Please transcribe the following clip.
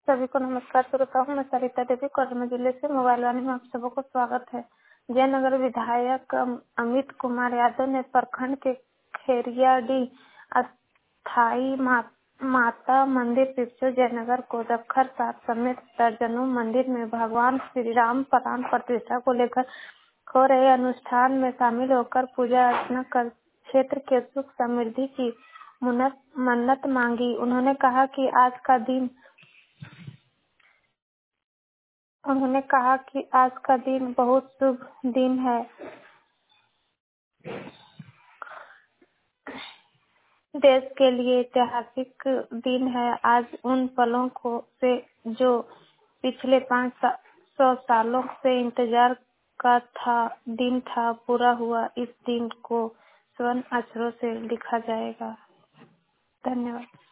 सभी को नमस्कार। श्रोताओं, मैं सरिता देवी कोडरमा जिले से मोबाइल वाणी में आप सबको स्वागत है। जयनगर विधायक अमित कुमार यादव ने प्रखंड के खेरियाडीह अस्थाई माता मंदिर पिपचो जयनगर कोदखर सात समेत दर्जनों मंदिर में भगवान श्री राम प्राण प्रतिष्ठा को लेकर हो रहे अनुष्ठान में शामिल होकर पूजा अर्चना कर क्षेत्र के सुख समृद्धि की मन्नत मांगी। उन्होंने कहा कि आज का दिन बहुत शुभ दिन है। देश के लिए ऐतिहासिक दिन है। आज उन पलों से जो पिछले 500 सालों से इंतजार का दिन था, पूरा हुआ। इस दिन को स्वर्ण अक्षरों से लिखा जाएगा। धन्यवाद।